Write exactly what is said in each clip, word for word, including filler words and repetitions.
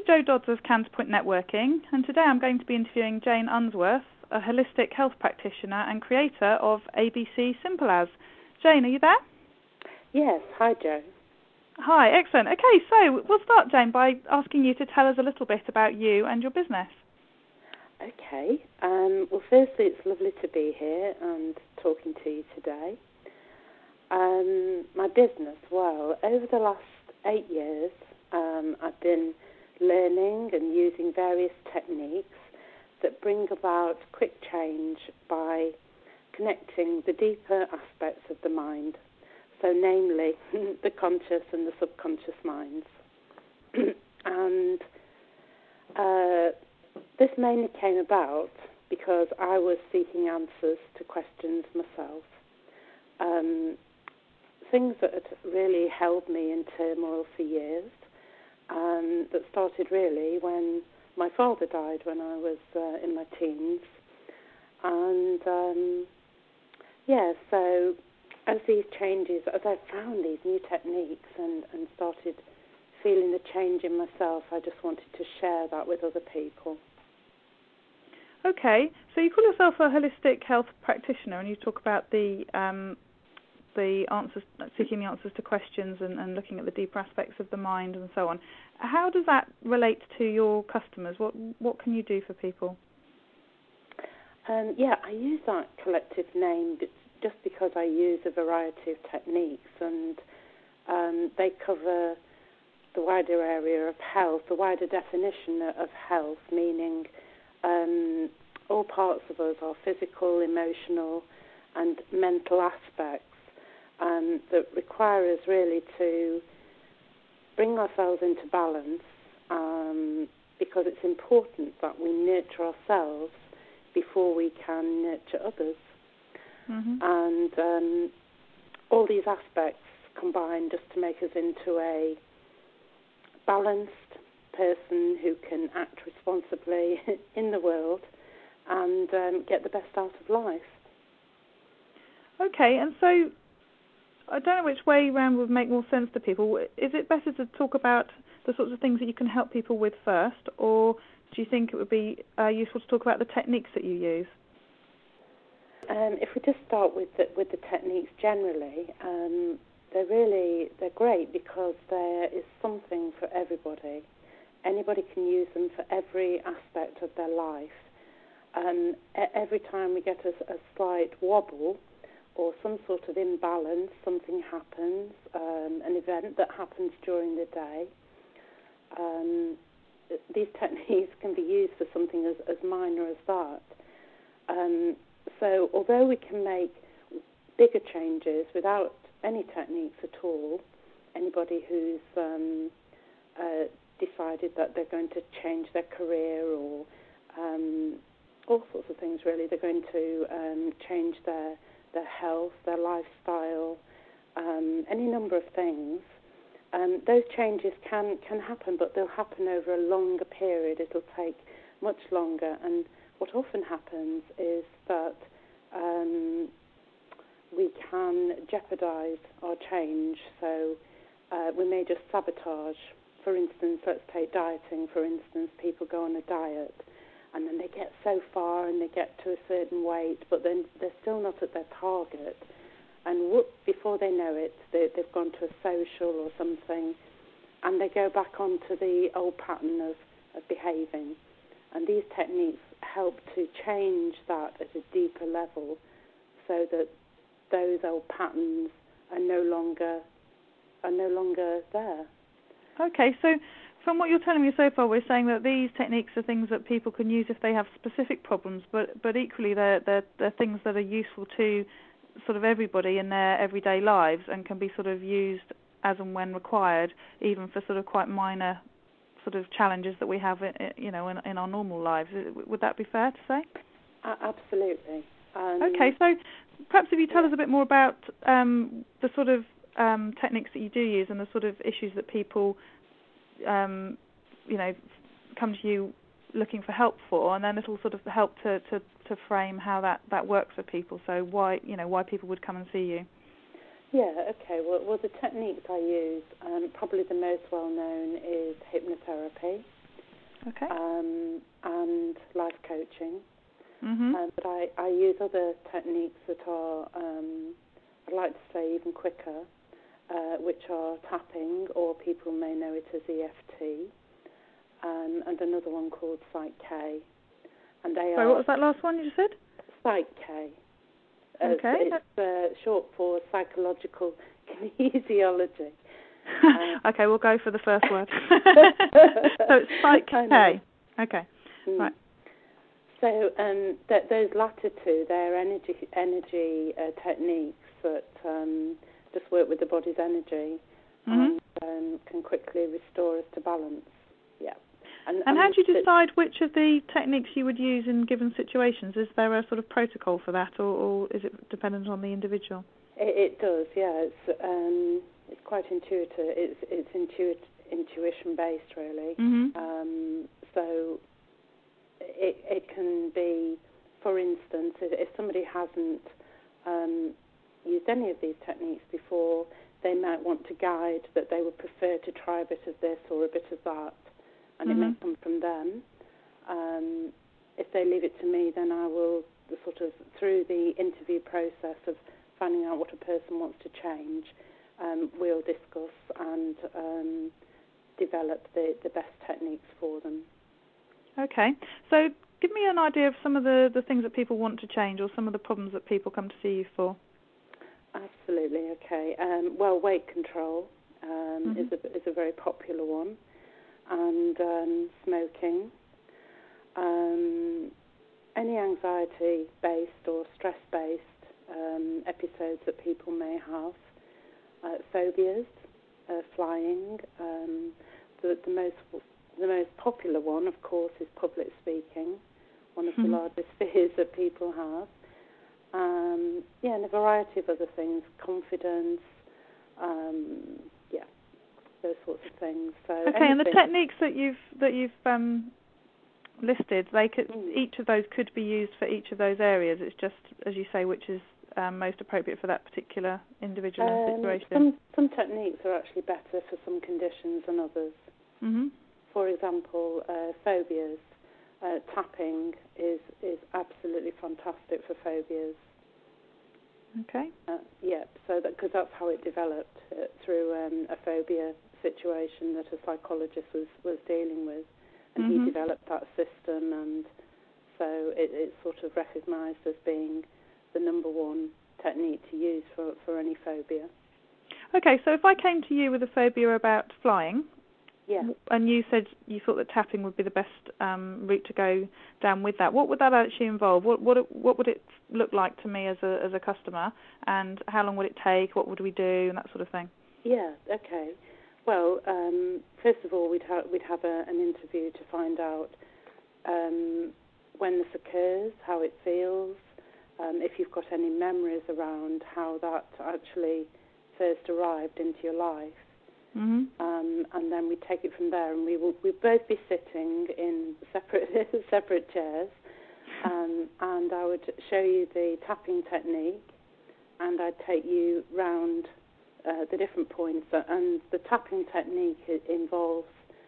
Jo Dodds of Counterpoint Networking, and today I'm going to be interviewing Jane Unsworth, a holistic health practitioner and creator of A B C Simple As. Jane, are you there? Yes. Hi, Jo. Hi, excellent. Okay, so we'll start, Jane, by asking you to tell us a little bit about you and your business. Okay. Um, well, firstly, it's lovely to be here and talking to you today. Um, my business, well, over the last eight years, um, I've been learning and using various techniques that bring about quick change by connecting the deeper aspects of the mind, so namely the conscious and the subconscious minds. and uh, this mainly came about because I was seeking answers to questions myself, um, things that had really held me in turmoil for years, um, that started really when my father died when I was uh, in my teens. And, um, yeah, so as these changes, as I found these new techniques and, and started feeling the change in myself, I just wanted to share that with other people. Okay, so you call yourself a holistic health practitioner, and you talk about the um, the answers, seeking the answers to questions and, and looking at the deeper aspects of the mind and so on. How does that relate to your customers? What what can you do for people? Um, yeah, I use that collective name just because I use a variety of techniques, and um, they cover the wider area of health, the wider definition of health, meaning um, all parts of us, our physical, emotional, and mental aspects, um, that require us really to bring ourselves into balance, um, because it's important that we nurture ourselves before we can nurture others. Mm-hmm. And um, all these aspects combine just to make us into a balanced person who can act responsibly in the world and um, get the best out of life. Okay, and so I don't know which way round would make more sense to people. Is it better to talk about the sorts of things that you can help people with first, or do you think it would be uh, useful to talk about the techniques that you use? Um, if we just start with the, with the techniques generally, um, they're really they're great because there is something for everybody. Anybody can use them for every aspect of their life. Um, every time we get a, a slight wobble or some sort of imbalance, something happens, um, an event that happens during the day, um, these techniques can be used for something as, as minor as that. Um, so although we can make bigger changes without any techniques at all, anybody who's um, uh, decided that they're going to change their career or um, all sorts of things really, they're going to um, change their their health, their lifestyle, um, any number of things, um, those changes can, can happen, but they'll happen over a longer period. It'll take much longer, and what often happens is that um, we can jeopardize our change, so uh, we may just sabotage. For instance, let's take dieting, for instance, people go on a diet, and then they get so far and they get to a certain weight, but then they're still not at their target. And whoop, before they know it, they, they've gone to a social or something, and they go back onto the old pattern of, of behaving. And these techniques help to change that at a deeper level so that those old patterns are no longer are no longer there. Okay, so from what you're telling me so far, we're saying that these techniques are things that people can use if they have specific problems, but, but equally they're, they're, they're things that are useful to sort of everybody in their everyday lives and can be sort of used as and when required, even for sort of quite minor sort of challenges that we have, you know, in, in our normal lives. Would that be fair to say? Uh, absolutely. Um, okay, so perhaps if you tell yeah. us a bit more about um, the sort of um, techniques that you do use and the sort of issues that people Um, you know, come to you looking for help for, and then it'll sort of help to, to, to frame how that, that works for people. So why you know why people would come and see you. Yeah. Okay. Well, well the techniques I use, um, probably the most well known is hypnotherapy, Okay. um, and life coaching. Mhm. Um, but I, I use other techniques that are, um, I'd like to say, even quicker, uh, which are tapping, or people may know it as E F T, um, and another one called Psych K. And they Sorry, are what was that last one you just said? Psych K. Uh, Okay. It's uh, short for psychological kinesiology. Uh, okay, we'll go for the first word. So it's Psych K. Okay. Mm. Right. So um, th- those latter two, they're energy energy uh, techniques that um, just work with the body's energy Mm-hmm. and um, can quickly restore us to balance. Yeah. And, And how do you th- decide which of the techniques you would use in given situations? Is there a sort of protocol for that, or, or is it dependent on the individual? It, it does, yeah. It's um, it's quite intuitive. It's it's intuit intuition based, really. Mm-hmm. Um, so it it can be, for instance, if, if somebody hasn't um, used any of these techniques before, they might want to guide that they would prefer to try a bit of this or a bit of that, and Mm-hmm. it may come from them. Um, if they leave it to me, then I will sort of, through the interview process of finding out what a person wants to change, um, we'll discuss and um, develop the, the best techniques for them. Okay. So give me an idea of some of the, the things that people want to change, or some of the problems that people come to see you for. Absolutely, okay. Um, well, weight control um, Mm-hmm. is, a, is a very popular one, and um, smoking. Um, any anxiety-based or stress-based um, episodes that people may have. Uh, phobias, uh, flying. Um, the, the most the most popular one, of course, is public speaking, one of Mm-hmm. the largest fears that people have. Um, yeah, and a variety of other things, confidence, um, yeah, those sorts of things. So Okay, anything. and the techniques that you've that you've um, listed, they could Mm. each of those could be used for each of those areas. It's just, as you say, which is um, most appropriate for that particular individual and Um, situation. some some techniques are actually better for some conditions than others. Mm-hmm. For example, uh, phobias. Uh, tapping is is absolutely fantastic for phobias. Okay. Uh, yeah, so that because that's how it developed uh, through um, a phobia situation that a psychologist was, was dealing with, and Mm-hmm. he developed that system, and so it, it's sort of recognised as being the number one technique to use for, for any phobia. Okay, so if I came to you with a phobia about flying, Yeah. and you said you thought that tapping would be the best um, route to go down with that, what would that actually involve? What what what would it look like to me as a as a customer, and how long would it take? What would we do, and that sort of thing? Yeah. Okay. Well, um, first of all, we'd have we'd have a, an interview to find out um, when this occurs, how it feels, um, if you've got any memories around how that actually first arrived into your life. Mm-hmm. Um, and then we take it from there, and we will we both be sitting in separate separate chairs, um, and I would show you the tapping technique, and I'd take you round uh, the different points. And the tapping technique it involves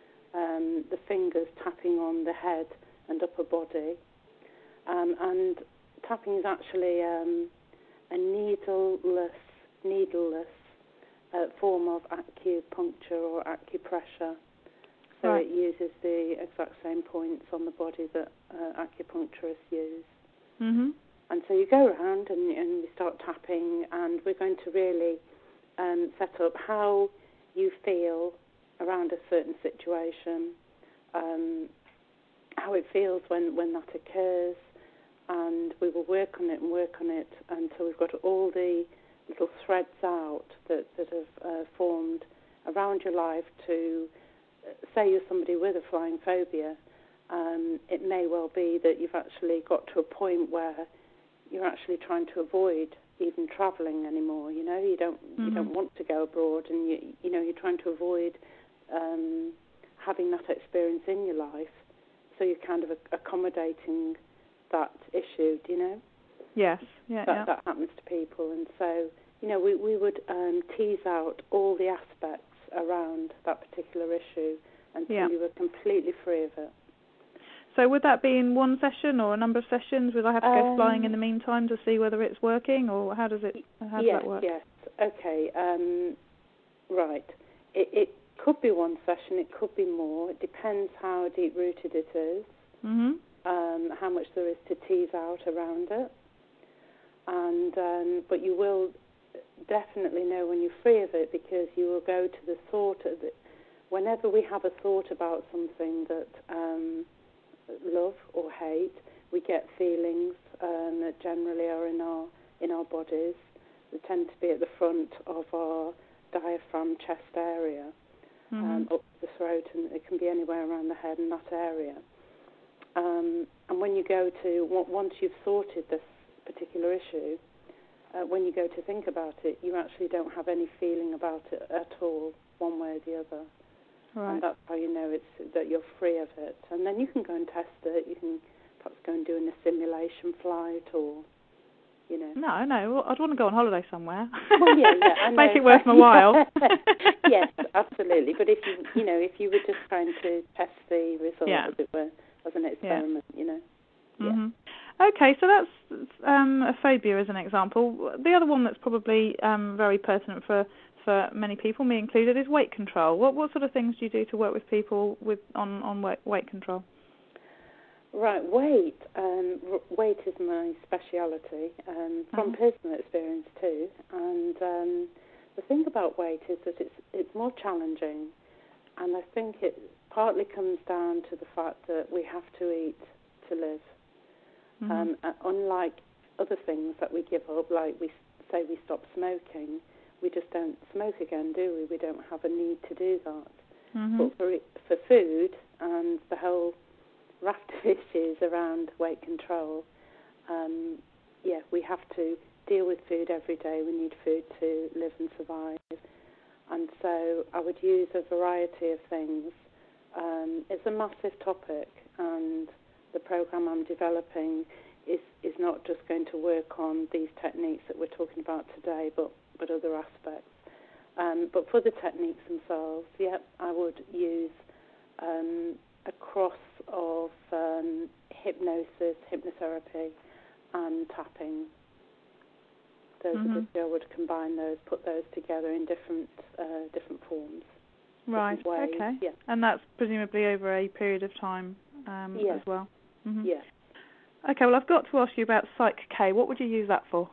um, the fingers tapping on the head and upper body, um, and tapping is actually um, a needleless needleless. Uh, form of acupuncture or acupressure. So Right. it uses the exact same points on the body that uh, acupuncturists use. Mm-hmm. And so you go around and, and we start tapping, and we're going to really um, set up how you feel around a certain situation, um, how it feels when, when that occurs, and we will work on it and work on it until we've got all the little threads out that, that have uh, formed around your life to, uh, say you're somebody with a flying phobia, um, it may well be that you've actually got to a point where you're actually trying to avoid even travelling anymore. You know, you don't mm-hmm. you don't want to go abroad, and you you know you're trying to avoid um, having that experience in your life. So you're kind of accommodating that issue. Do you know? Yes, yeah, that, yeah. that happens to people, and so you know we we would um, tease out all the aspects around that particular issue until yeah. you were completely free of it. So would that be in one session or a number of sessions? Would I have to go Um, flying in the meantime to see whether it's working, or how does it? How does yes, that work? yes. Okay. Um, right. It, it could be one session. It could be more. It depends how deep rooted it is. Mhm. Um, how much there is to tease out around it, and um, but you will definitely know when you're free of it, because you will go to the thought of it. Whenever we have a thought about something that um, love or hate, we get feelings um, that generally are in our in our bodies. They tend to be at the front of our diaphragm chest area, Mhm. um, up the throat, and it can be anywhere around the head in that area. Um, and when you go to, once you've sorted this particular issue, uh, when you go to think about it, you actually don't have any feeling about it at all, one way or the other. Right. And that's how you know it's that you're free of it. And then you can go and test it. You can perhaps go and do a simulation flight, or, you know. No, no. I'd want to go on holiday somewhere. Well, yeah, yeah. I know. Make it worth my while. Yes, absolutely. But if you, you know, if you were just trying to test the result, Yeah. as it were, as an experiment, yeah. you know. Mm-hmm. Yeah. Okay, so that's um, a phobia as an example. The other one that's probably um, very pertinent for, for many people, me included, is weight control. What what sort of things do you do to work with people with on, on weight, weight control? Right, weight. Um, weight is my speciality, um, from uh-huh. personal experience too. And um, the thing about weight is that it's it's more challenging, and I think it partly comes down to the fact that we have to eat to live. Mm-hmm. Um, uh, unlike other things that we give up, like we say we stop smoking, we just don't smoke again, do we? We don't have a need to do that. Mm-hmm. But for for food and the whole raft of issues around weight control, um, yeah, we have to deal with food every day. We need food to live and survive. And so I would use a variety of things. Um, it's a massive topic, and the program I'm developing is, is not just going to work on these techniques that we're talking about today, but, but other aspects. Um, but for the techniques themselves, yeah, I would use um, a cross of um, hypnosis, hypnotherapy, and tapping. Those mm-hmm. are the two. I would combine those, put those together in different uh, different forms. Right, different ways. okay. Yeah. And that's presumably over a period of time um, Yeah. as well? Mm-hmm. Yeah. Okay, well, I've got to ask you about Psych K. What would you use that for?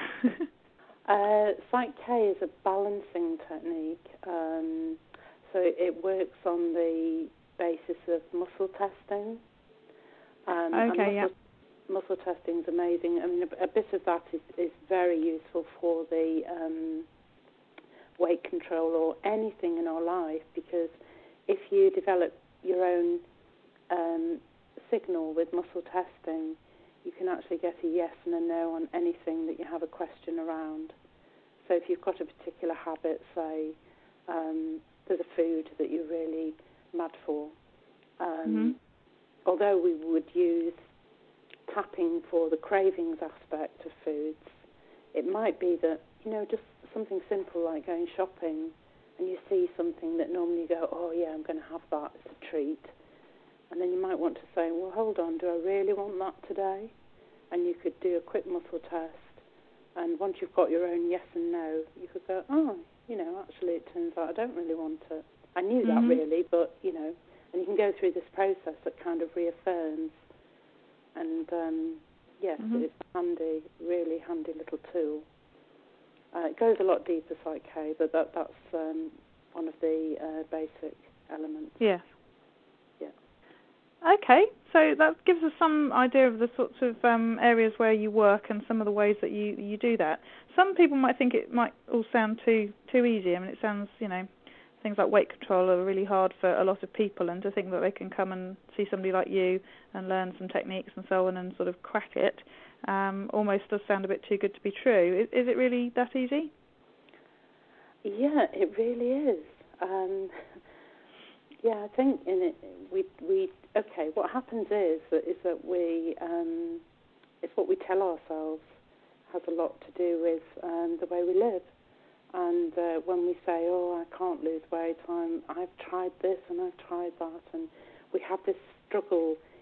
uh, Psych K is a balancing technique. Um, so it works on the basis of muscle testing. Um, okay, and muscle, yeah. muscle testing is amazing. I mean, a, a bit of that is, is very useful for the um, weight control or anything in our life, because if you develop your own um, signal with muscle testing, you can actually get a yes and a no on anything that you have a question around. So if you've got a particular habit, say um, there's a food that you're really mad for, um, mm-hmm. although we would use tapping for the cravings aspect of foods, it might be that, you know, just something simple like going shopping and you see something that normally you go, oh yeah, I'm going to have that, it's a treat. And then you might want to say, well, hold on, do I really want that today? And you could do a quick muscle test. And once you've got your own yes and no, you could go, oh, you know, actually it turns out I don't really want it. I knew mm-hmm. that really, but, you know, and you can go through this process that kind of reaffirms. And, um, yes, mm-hmm. it's a handy, really handy little tool. Uh, it goes a lot deeper, Psych K, but that, that's um, one of the uh, basic elements. Yes. Yeah. Okay, so that gives us some idea of the sorts of um, areas where you work and some of the ways that you, you do that. Some people might think it might all sound too too easy. I mean, it sounds, you know, things like weight control are really hard for a lot of people, and to think that they can come and see somebody like you and learn some techniques and so on and sort of crack it um, almost does sound a bit too good to be true. Is, is it really that easy? Yeah, it really is. Um, yeah, I think in it we we okay. What happens is that is that we um, it's what we tell ourselves has a lot to do with um, the way we live. And uh, when we say, "Oh, I can't lose weight," I'm, I've tried this and I've tried that, and we have this struggle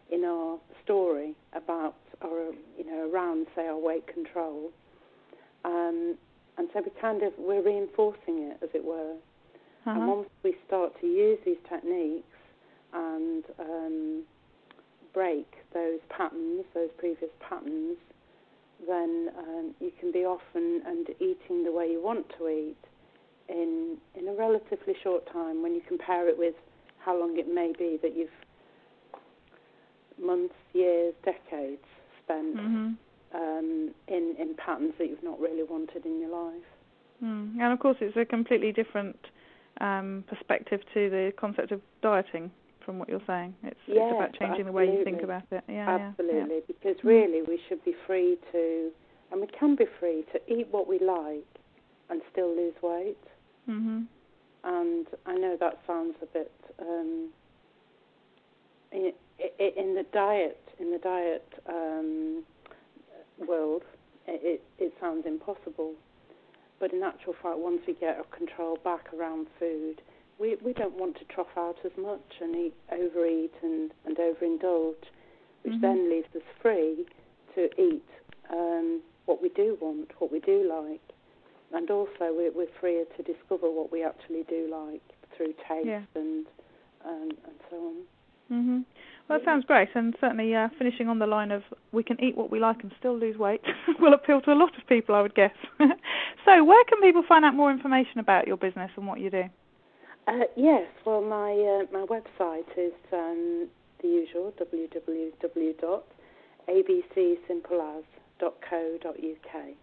in our story about, or you know, around, say, our weight control. Um, and so we kind of, we're reinforcing it, as it were. Uh-huh. And once we start to use these techniques and um, break those patterns, those previous patterns, then um, you can be off and, and eating the way you want to eat in in a relatively short time when you compare it with how long it may be that you've months, years, decades spent mm-hmm. um, in, in patterns that you've not really wanted in your life. Mm. And of course it's a completely different um, perspective to the concept of dieting from what you're saying. It's, yes, it's about changing absolutely. the way you think about it. Yeah, absolutely, yeah. because really we should be free to, and we can be free to eat what we like and still lose weight. Mm-hmm. And I know that sounds a bit um, in, in the diet in the diet um, world. It, it sounds impossible, but in actual fact, once we get our control back around food, we we don't want to trough out as much and eat, overeat and, and overindulge, which mm-hmm. then leaves us free to eat um, what we do want, what we do like. And also, we're, we're freer to discover what we actually do like through taste yeah. and um, and so on. Mm-hmm. Well, that sounds great, and certainly uh, finishing on the line of we can eat what we like and still lose weight will appeal to a lot of people, I would guess. So, where can people find out more information about your business and what you do? Uh, yes, well, my uh, my website is um, the usual w w w dot a b c simple as dot co dot u k.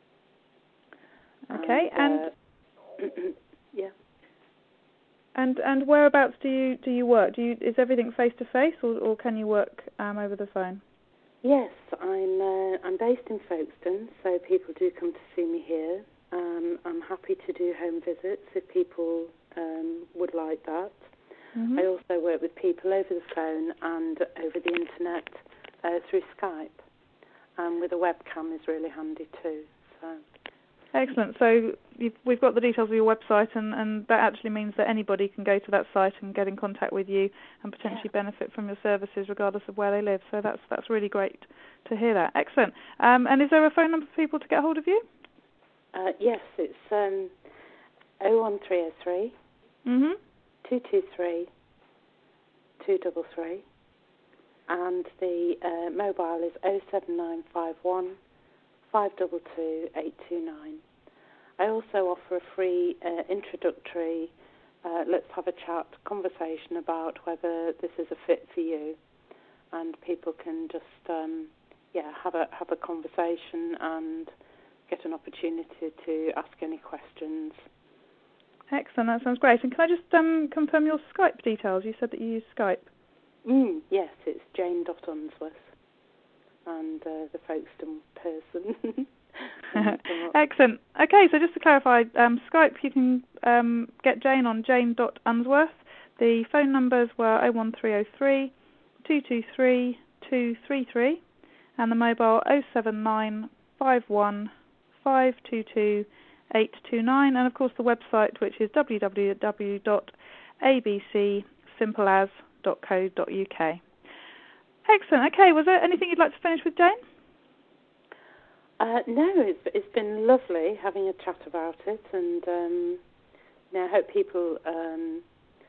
Okay, and, and uh, yeah, and and whereabouts do you do you work? Do you is everything face to face, or or can you work um, over the phone? Yes, I'm uh, I'm based in Folkestone, so people do come to see me here. Um, I'm happy to do home visits if people um, would like that. Mm-hmm. I also work with people over the phone and over the internet uh, through Skype, and with a webcam is really handy too. So. Excellent. So you've, we've got the details of your website, and, and that actually means that anybody can go to that site and get in contact with you and potentially yeah. benefit from your services regardless of where they live. So that's that's really great to hear that. Excellent. Um, and is there a phone number for people to get hold of you? Uh, yes, it's um, oh one three oh three, mm-hmm. two two three, two three three, and the uh, mobile is oh seven nine five one, five two two, eight two nine. I also offer a free uh, introductory uh, let's have a chat conversation about whether this is a fit for you, and people can just um, yeah have a have a conversation and get an opportunity to ask any questions. Excellent, that sounds great. And can I just um, confirm your Skype details? You said that you use Skype. Mm, yes, it's Jane dot Unsworth. And uh, the Folkestone person. Excellent. Okay, so just to clarify, um, Skype, you can um, get Jane on jane dot unsworth. The phone numbers were oh one three oh three, two two three, two three three, and the mobile oh seven nine five one, five two two, eight two nine, and of course the website, which is w w w dot a b c simple as dot co dot u k. Excellent. Okay, was there anything you'd like to finish with, Jane? Uh, no, it's, it's been lovely having a chat about it, and um, you know, I hope people um,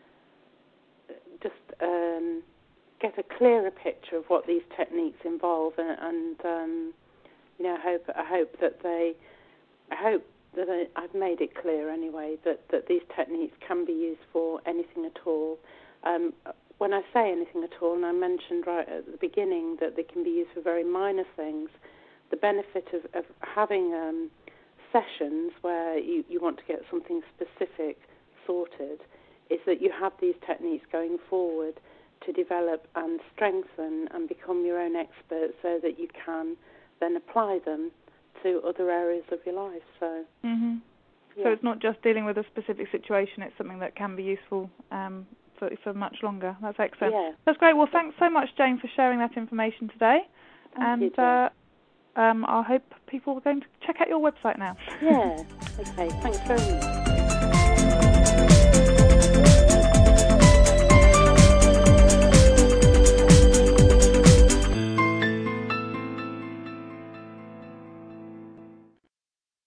just um, get a clearer picture of what these techniques involve, and, and um, you know, I hope I hope that they, I hope that I, I've made it clear anyway that, that these techniques can be used for anything at all. Um, When I say anything at all, and I mentioned right at the beginning that they can be used for very minor things, the benefit of, of having um, sessions where you, you want to get something specific sorted is that you have these techniques going forward to develop and strengthen and become your own expert so that you can then apply them to other areas of your life. So, mm-hmm. yeah. So it's not just dealing with a specific situation, it's something that can be useful um For, for much longer. That's excellent. Yeah. That's great. Well, thanks so much, Jane, for sharing that information today. Thank and you, uh, um, I hope people are going to check out your website now. Yeah. Okay. Thanks very much.